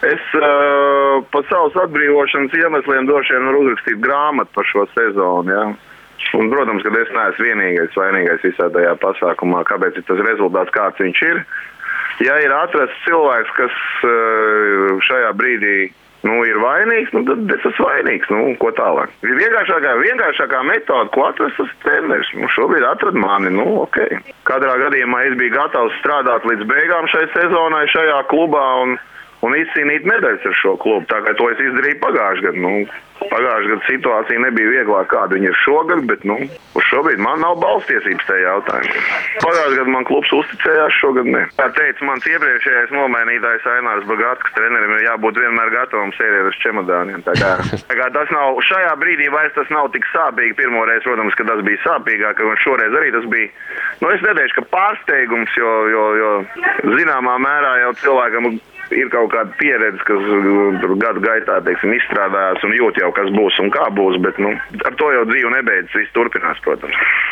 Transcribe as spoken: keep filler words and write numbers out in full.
Es uh, pa savas atbrīvošanas iemesliem droši vien varu uzrakstīt grāmatu par šo sezonu, jā. Un, protams, ka es neesmu vienīgais vainīgais visā tajā pasākumā, kāpēc ir tas rezultāts, kāds viņš ir. Ja ir atrasts cilvēks, kas uh, šajā brīdī nu, ir vainīgs, nu, tad es esmu vainīgs, nu, ko tālāk. Vienkāršākā, vienkāršākā metode, ko atrast, tas treneris. Nu, šobrīd atrad mani, nu, ok. Katrā gadījumā es biju gatavs strādāt līdz beigām šai sezonai šajā klubā un, un izcīnīt medaļas ar šo klubu. Tā kā to es izdarīju pagājušajā gadā. Nu, pagājušajā gadā situācija nebija vieglāk, kāda viņa ir šogad, bet, nu, uz šobrīd man nav balstiesības tajā jautājumā. Pagājušajā gadā man klubs uzticējās, šogad ne. Tā teica mans iepriekšējais nomainītājs Ainārs Bagāts, ka trenerim ir jābūt vienmēr gatavam sēdēt uz čemodāniem. Tā kā, tā kā tas nav, šajā brīdī vairs tas nav tik sāpīgi. Pirmoreiz, protams, ka tas bija sāpīgāk, un šoreiz arī tas bija, nu, es neteikšu, ka pārsteigums, jo, jo, jo zināmā mērā jau cilvēkam ir kaut kāda pieredze, kas tur gadu gaitā, teiksim, izstrādājās un jūt jau, kas būs un kā būs, bet, nu, ar to jau dzīve nebeidzas, viss turpinās, protams.